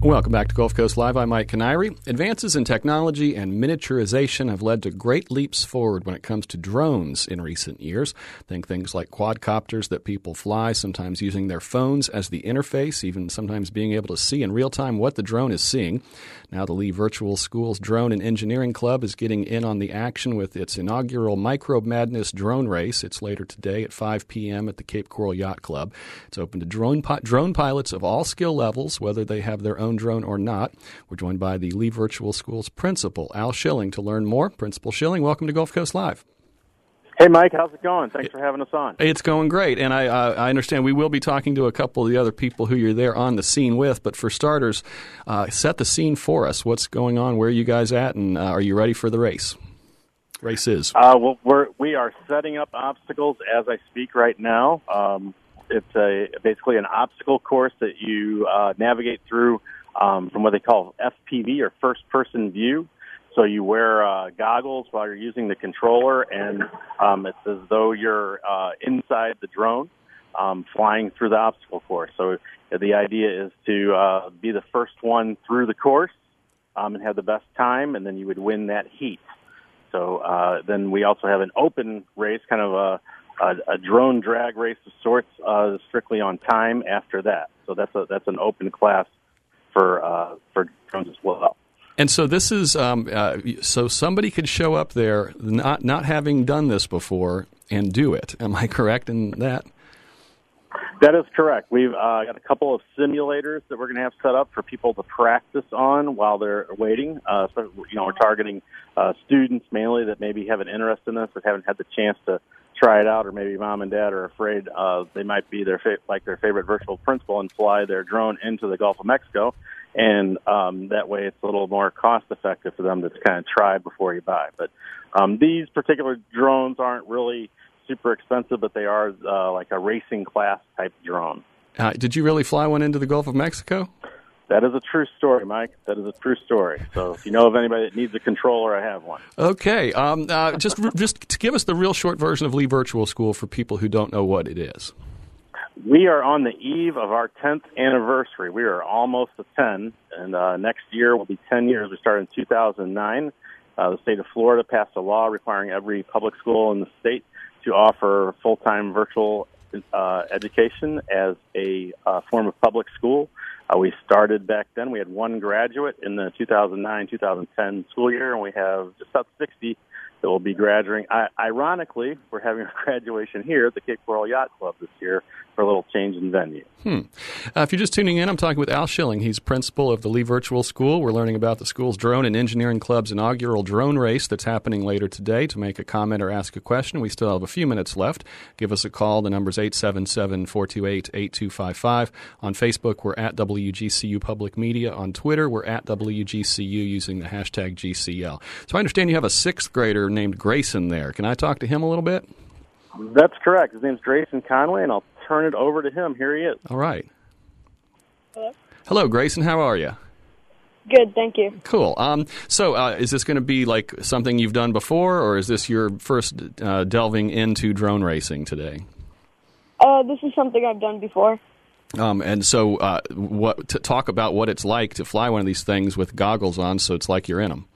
Welcome back to Gulf Coast Live. I'm Mike Canary. Advances in technology and miniaturization have led to great leaps forward when it comes to drones in recent years. Think things like quadcopters that people fly, sometimes using their phones as the interface, even sometimes being able to see in real time what the drone is seeing. Now the Lee Virtual School's Drone and Engineering Club is getting in on the action with its inaugural Microbe Madness drone race. It's later today at 5 p.m. at the Cape Coral Yacht Club. It's open to drone pilots of all skill levels, whether they have their own drone or not. We're joined by the Lee Virtual School's principal, Al Schilling, to learn more. Principal Schilling, welcome to Gulf Coast Live. Hey, Mike, how's it going? Thanks for having us on. It's going great, and I understand we will be talking to a couple of the other people who you're there on the scene with, but for starters, set the scene for us. What's going on? Where are you guys at, and are you ready for the race? Races. Well, we are setting up obstacles as I speak right now. It's basically an obstacle course that you navigate through from what they call FPV, or first-person view. So you wear goggles while you're using the controller, and it's as though you're inside the drone flying through the obstacle course. So the idea is to be the first one through the course and have the best time, and then you would win that heat. So then we also have an open race, kind of a drone drag race of sorts, strictly on time after that. So that's an open class for drones as well. And so this is so somebody could show up there not having done this before and do it. Am I correct in that? That is correct. We've got a couple of simulators that we're going to have set up for people to practice on while they're waiting. So, we're targeting students mainly that maybe have an interest in this but haven't had the chance to try it out, or maybe mom and dad are afraid they might be their favorite virtual principal and fly their drone into the Gulf of Mexico. And that way it's a little more cost-effective for them to kind of try before you buy. But these particular drones aren't really super expensive, but they are like a racing class type drone. Did you really fly one into the Gulf of Mexico? That is a true story, Mike. That is a true story. So if you know of anybody that needs a controller, I have one. Okay. Just to give us the real short version of Lee Virtual School for people who don't know what it is. We are on the eve of our 10th anniversary. We are almost to 10, and next year will be 10 years. We started in 2009. The state of Florida passed a law requiring every public school in the state to offer full-time virtual education as a form of public school. We started back then. We had one graduate in the 2009-2010 school year, and we have just about 60 that will be graduating. Ironically, we're having a graduation here at the Cape Coral Yacht Club this year for a little change in venue. If you're just tuning in, I'm talking with Al Schilling. He's principal of the Lee Virtual School. We're learning about the school's Drone and Engineering Club's inaugural drone race that's happening later today. To make a comment or ask a question, we still have a few minutes left. Give us a call. The number's 877-428-8255. On Facebook, we're at WGCU Public Media. On Twitter, we're at WGCU using the hashtag GCL. So I understand you have a sixth grader named Grayson there. Can I talk to him a little bit? That's correct. His name's Grayson Conway, and I'll turn it over to him. Here he is. All right. Hello. Hello, Grayson. How are you? Good, thank you. Cool. So is this going to be like something you've done before, or is this your first delving into drone racing today? This is something I've done before. And so talk about what it's like to fly one of these things with goggles on, so it's like you're in them.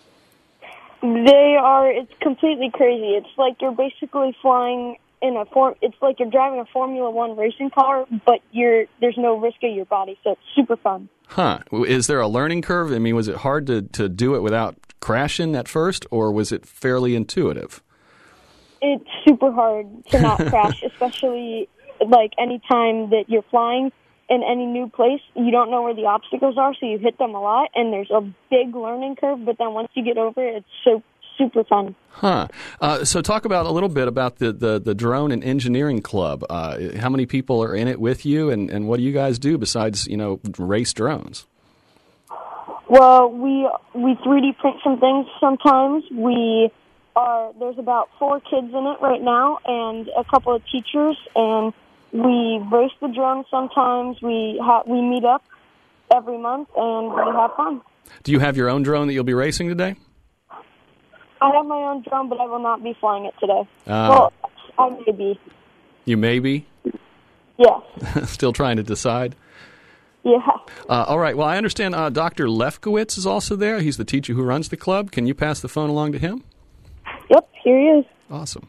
It's completely crazy. It's like you're basically flying it's like you're driving a Formula One racing car, but there's no risk of your body, so it's super fun. Huh. Is there a learning curve? I mean, was it hard to do it without crashing at first, or was it fairly intuitive? It's super hard to not crash, especially like any time that you're flying in any new place. You don't know where the obstacles are, so you hit them a lot, and there's a big learning curve, but then once you get over it, it's so super fun. Huh. So talk about a little bit about the Drone and Engineering Club. How many people are in it with you, and what do you guys do besides, race drones? Well, we 3D print some things sometimes. There's about 4 kids in it right now and a couple of teachers, and we race the drone sometimes. We meet up every month, and we have fun. Do you have your own drone that you'll be racing today? I have my own drone, but I will not be flying it today. Well, I may be. You may be? Yes. Still trying to decide? Yeah. All right. Well, I understand Dr. Lefkowitz is also there. He's the teacher who runs the club. Can you pass the phone along to him? Yep, here he is. Awesome.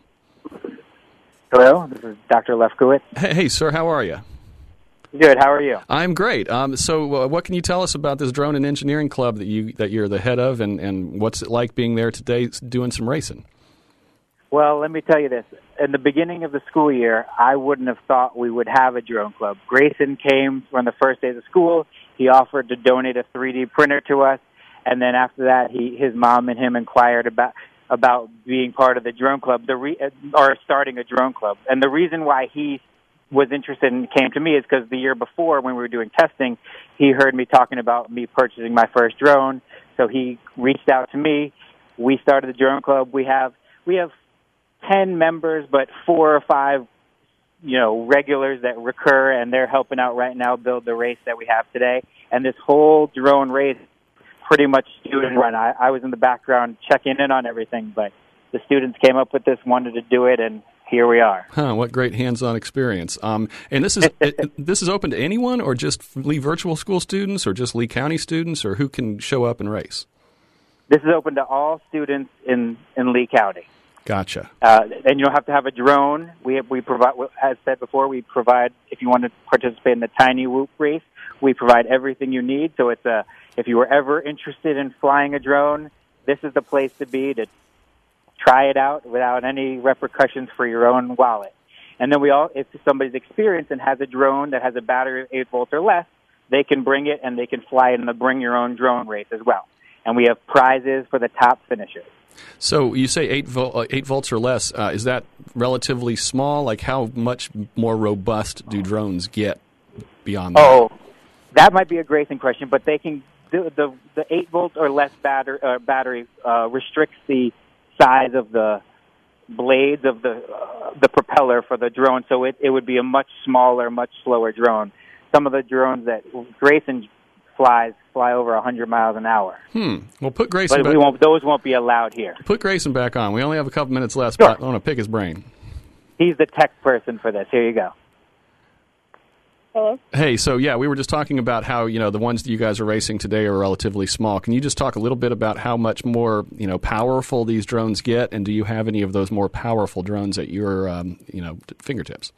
Hello, this is Dr. Lefkowitz. Hey, sir, how are you? Good, how are you? I'm great. So what can you tell us about this Drone and Engineering Club that you're the head of, and what's it like being there today doing some racing? Well, let me tell you this. In the beginning of the school year, I wouldn't have thought we would have a drone club. Grayson came on the first day of school. He offered to donate a 3D printer to us, and then after that, his mom and him inquired about being part of the drone club, or starting a drone club. And the reason why he was interested and came to me is because the year before, when we were doing testing, he heard me talking about me purchasing my first drone. So he reached out to me. We started the drone club. We have 10 members, but 4 or 5, regulars that recur, and they're helping out right now build the race that we have today. And this whole drone race, pretty much student run. I was in the background checking in on everything, but the students came up with this, wanted to do it, and here we are. What great hands-on experience. And this is this is open to anyone, or just Lee Virtual School students, or just Lee County students, or who can show up and race? This is open to all students in Lee County. Gotcha. And you don't have to have a drone. We provide, as said before, we provide, if you want to participate in the Tiny Whoop race, we provide everything you need. So if you were ever interested in flying a drone, this is the place to be to try it out without any repercussions for your own wallet. And then if somebody's experienced and has a drone that has a battery of 8 volts or less, they can bring it and they can fly it in the Bring Your Own Drone race as well. And we have prizes for the top finishers. So you say 8 volts or less. Is that relatively small? Like, how much more robust do drones get beyond that? Oh, that might be a Grayson question, but they can the 8 volts or less battery restricts the size of the blades of the propeller for the drone, so it would be a much smaller, much slower drone. Some of the drones that Grayson fly over 100 miles an hour. Well, put Grayson back. But those won't be allowed here. Put Grayson back on. We only have a couple minutes left, Sure. but I want to pick his brain. He's the tech person for this. Here you go. Hello? Hey, so yeah, we were just talking about how, the ones that you guys are racing today are relatively small. Can you just talk a little bit about how much more, powerful these drones get, and do you have any of those more powerful drones at your, fingertips?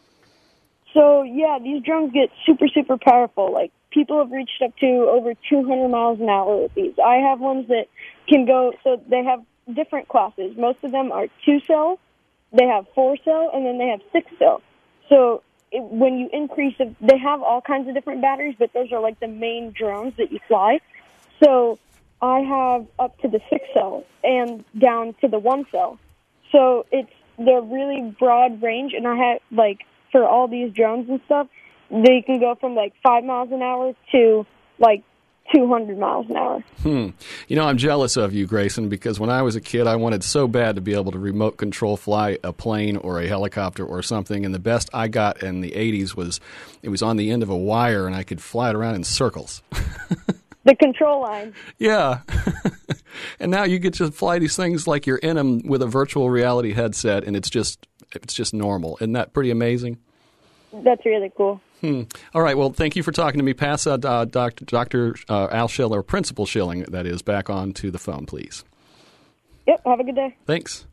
So, yeah, these drones get super, super powerful. Like, people have reached up to over 200 miles an hour with these. I have ones that can go, so they have different classes. Most of them are 2-cell, they have 4-cell, and then they have 6-cell. So when you increase it, they have all kinds of different batteries, but those are like the main drones that you fly. So I have up to the 6-cell and down to the 1-cell. So they're really broad range, and I have, for all these drones and stuff, they can go from 5 miles an hour to 200 miles an hour. I'm jealous of you, Grayson, because when I was a kid, I wanted so bad to be able to remote control fly a plane or a helicopter or something, and the best I got in the 80s was on the end of a wire, and I could fly it around in circles. The control line. Yeah. And now you get to fly these things like you're in them with a virtual reality headset, and it's just normal. Isn't that pretty amazing? That's really cool. All right. Well, thank you for talking to me. Pass Dr. Al Schilling, or Principal Schilling, that is, back on to the phone, please. Yep. Have a good day. Thanks.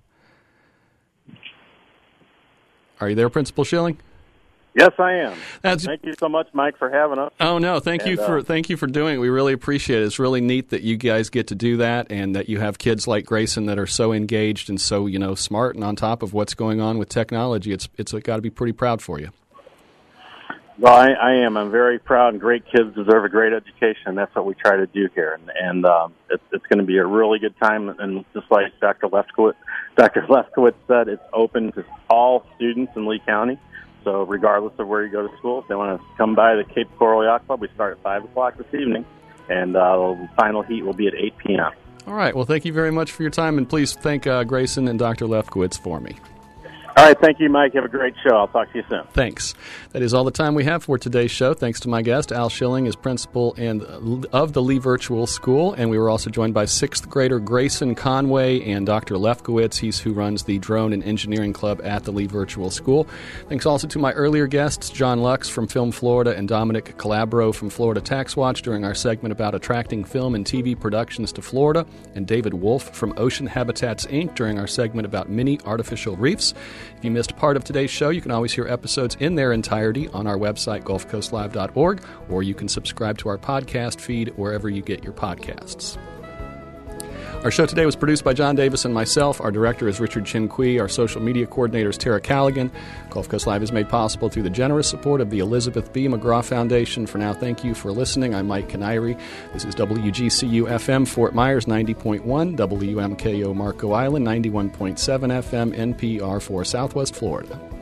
Are you there, Principal Schilling? Yes, I am. Thank you so much, Mike, for having us. Oh no, thank you for doing it. We really appreciate it. It's really neat that you guys get to do that, and that you have kids like Grayson that are so engaged and so smart and on top of what's going on with technology. It's got to be pretty proud for you. Well, I am. I'm very proud, and great kids deserve a great education. That's what we try to do here, and it's going to be a really good time. And just like Dr. Lefkowitz said, it's open to all students in Lee County. So regardless of where you go to school, if they want to come by the Cape Coral Yacht Club, we start at 5 o'clock this evening, and the final heat will be at 8 p.m. All right. Well, thank you very much for your time, and please thank Grayson and Dr. Lefkowitz for me. All All right, thank you, Mike. Have a great show. I'll talk to you soon. Thanks. That is all the time we have for today's show. Thanks to my guest, Al Schilling, is principal of the Lee Virtual School, and we were also joined by 6th grader Grayson Conway and Dr. Lefkowitz. He's who runs the Drone and Engineering Club at the Lee Virtual School. Thanks also to my earlier guests, John Lux from Film Florida and Dominic Calabro from Florida Tax Watch during our segment about attracting film and TV productions to Florida, and David Wolf from Ocean Habitats, Inc. during our segment about mini artificial reefs. If you missed part of today's show, you can always hear episodes in their entirety on our website, gulfcoastlive.org, or you can subscribe to our podcast feed wherever you get your podcasts. Our show today was produced by John Davis and myself. Our director is Richard Chin-Kui. Our social media coordinator is Tara Callaghan. Gulf Coast Live is made possible through the generous support of the Elizabeth B. McGraw Foundation. For now, thank you for listening. I'm Mike Canary. This is WGCU-FM Fort Myers 90.1, WMKO Marco Island 91.7 FM, NPR for Southwest Florida.